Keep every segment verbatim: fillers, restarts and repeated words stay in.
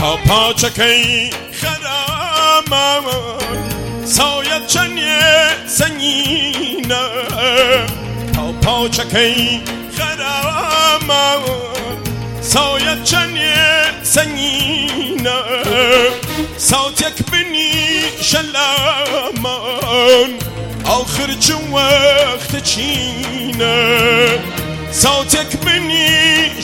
تا پاچەکەی خەرامان سایەت چەندێ سەنگینە تا پاچەکەی خەرامان سایەت چەندێ سەنگینە ساوتێک بنی شەلامان آخر چه وقت چینه ساوتێک بنی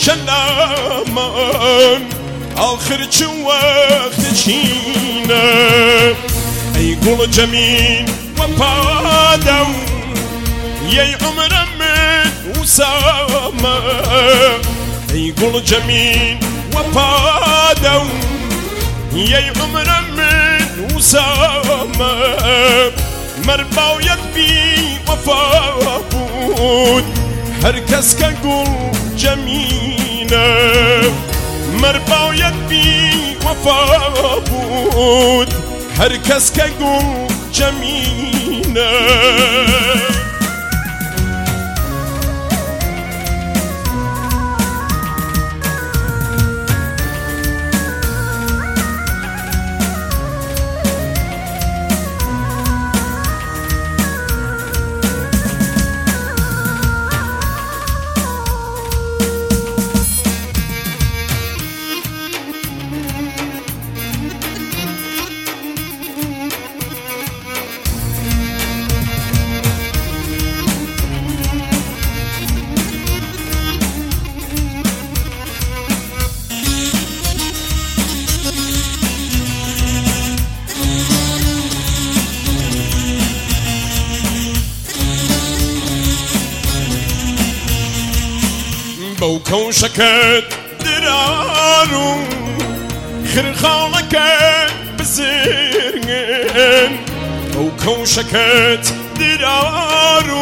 شەلامان آخر چه وقت چینه ای گل جمین و پادم یی عمرم من وسامه ای گل جمین و پادم یی عمرم من وسامه مر باید بی وفا بود هر کس که گل جمینه مر باید بی وفا بود هر کس که گل جمینه بەو کەوشەکەت درارو خرخاڵەکەت بزرگن بەو کەوشەکەت درارو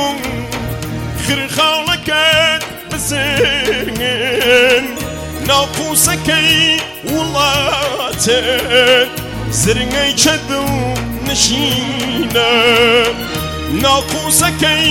خرخاڵەکەت بزرگن ناوقوسەکەی وڵاتت زرگەی چەدڵ نشینە ناوقوسەکەی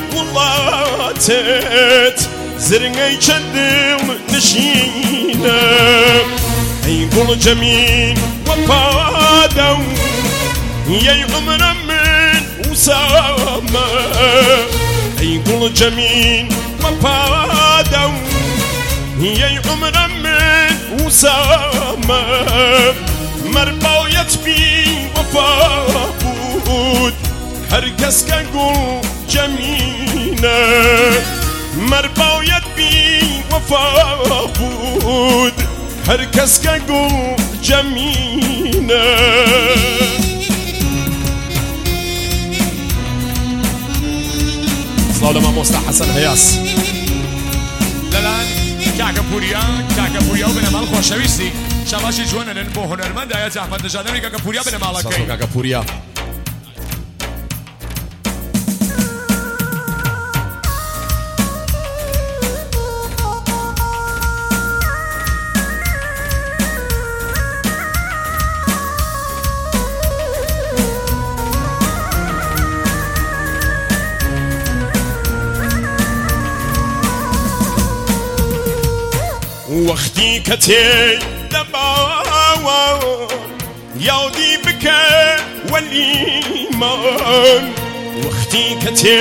وڵاتت زرگەی چەندڵ نشینە ئەی گوڵ جەمین وە پادە و یەی عومرە من وسامە ئەی گوڵ جەمین وە پادە و یەی عومرە من وسامە مەر باویەت بی وەفا بود هەر کەس کە گوڵ جەمینە مر باید بی وفا بود هر کس که گل جمینه ظالم مصطفى حسن هیاس لالان کاکا پوریا کاکا پوریا و بنمال خوشویستی شباشی جوانن با هنرمند آیت احمد نژادی کاکا پوریا بنمال کی کاکا پوریا وقتی که تی دباو یادی بکن ولیمان وقتی که تی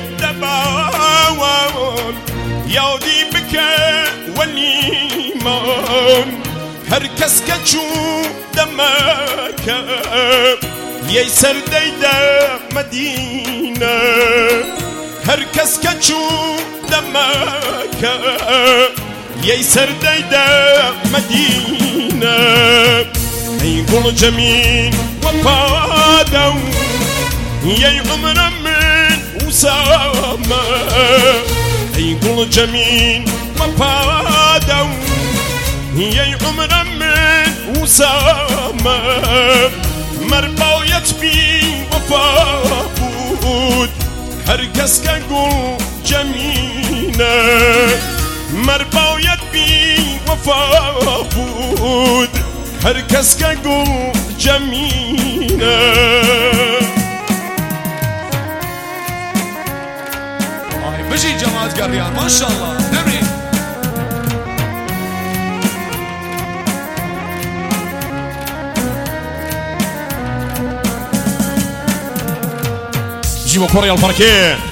دباو یادی بکن ولیمان هر کس که چو دمکه یی سر دیده مدینه هر کس که چو دمکه یی سر دیده مدینه ای گل جمین و پاده و یی عمرم من وسامه ای گل جمین و پاده و یی عمرم من وسامه مر باید بی وفا بود هر کس که گل جمینه مر باید بی وفا بود هر کس که گل جمینه آی بجی جماعت گریان ماشاءالله نبرین جيبوا كوريا الباركيه